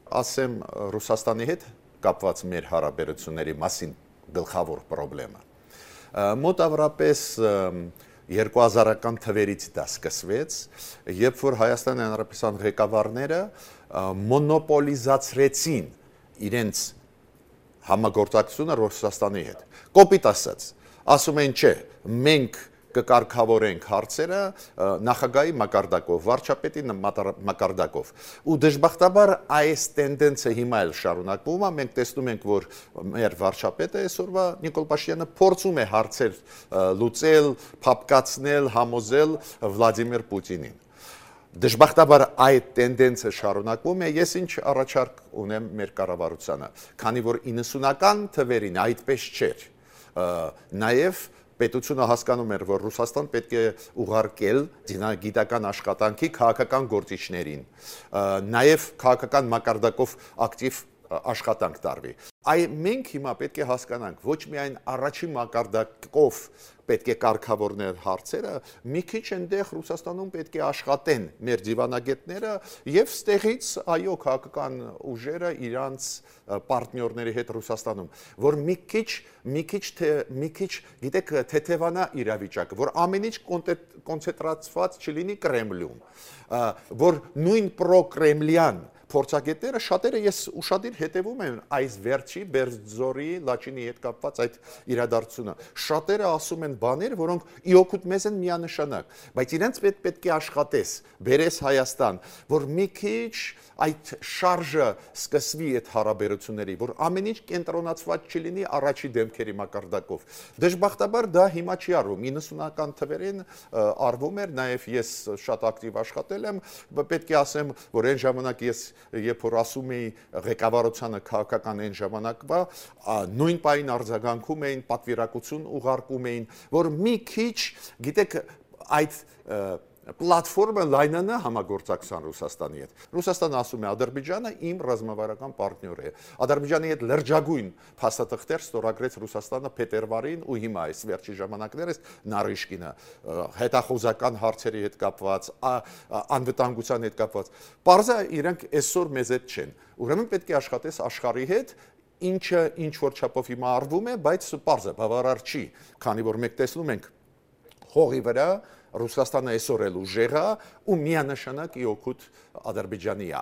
ասեմ Ռուսաստանի հետ կապված մեր հարաբերությունների մասին գլխավոր խնդրեմը։ Մոտավորապես 2000-ական թվերից դա սկսվեց, երբ որ Հայաստանի Հանրապետության ղեկավարները մոնոպոլիզացրեցին իրենց համագործակցությունը Ռուսաստանի հետ։ Կոպիտ ասում են, չէ, մենք կկարգավորենք հարցերը նախագահի մակարդակով, վարչապետի մակարդակով։ Ու դժբախտաբար այս տենդենսը հիմա էլ շարունակվում է, մենք տեսնում ենք, որ մեր վարչապետը այսօրվա Նիկոլ Փաշինյանը փորձում է հարցեր լուծել, փափկացնել, համոզել Վլադիմիր Պուտինին։ Դժբախտաբար այդ տենդենսը շարունակվում է, ես ինչ առաջարկ ունեմ մեր կառավարությանը, քանի որ 90-ական թվերին այդպես չէր, նաև պետությունը հասկանում էր, որ Ռուսաստան պետք է ուղարկել գիտական աշխատանքի քաղաքական գործիչներին, նաև քաղաքական մակարդակով ակտիվ աշխատանք տարվի։ Մենք հիմա պետք է հասկանանք, ոչ միայն առաջին մակարդակով պետք է կարգավորներ հարցերը, մի քիչ այնտեղ Ռուսաստանում պետք է աշխատեն մեր դիվանագետները եւ ստեղից այո քաղաքական ուժերը իրանց պարտներների հետ Ռուսաստանում, որ մի քիչ գիտեք թեթևանա իրավիճակը, որ ամեն ինչ կոնցենտրացված չլինի Կրեմլում, որ նույն պրոկրեմլյան փորձագետները շատերը ես ուշադիր հետևում եմ այս վերջի Բերձորի Լաչինի հետ կապված այդ իրադարձությունը։ Շատերը ասում են բաներ, որոնք իօգուտ մեզ են միանշանակ, բայց իրենց պետք է աշխատես, բերես Հայաստան, որ մի քիչ այդ շարժը սկսվի այդ հարաբերությունների, որ ամեն ինչ կենտրոնացված չլինի առաջի դեմքերի մակարդակով։ Դժբախտաբար դա հիմա չի արվում, 90-ական թվերին արվում էր, նաև ես շատ ակտիվ աշխատել եմ, պետք է ասեմ, որ այն ժամանակ ես երբ որ ասում էի ղեկավարությանը քաղաքական այն ժամանակվա, նույն պահին արձագանքում էին, պատվիրակություն ուղարկում էին, որ մի քիչ, գիտեք, այդ պլատֆորմը լայնանա համագործակցության Ռուսաստանի հետ։ Ռուսաստանը ասում է Ադրբեջանը իմ ռազմավարական պարտներ է։ Ադրբեջանի հետ լրջագույն փաստաթղթեր ստորագրեց Ռուսաստանը փետրվարին ու հիմա այս վերջի ժամանակներս Նարիշկինը հետախուզական հարցերի հետ կապված, անվտանգության հետ կապված։ Պարզա իրենք այսօր մեզ հետ չեն։ Ուրեմն պետք է աշխատես աշխարհի հետ, ինչը ինչ որ չափով հիմա արվում է, բայց պարզա բավարար չի, քանի որ մենք տեսնում ենք հողի վրա Ռուսաստանը այսօր էլ ուժեղ է ու միանշանակ իօգուտ Ադրբեջանի է։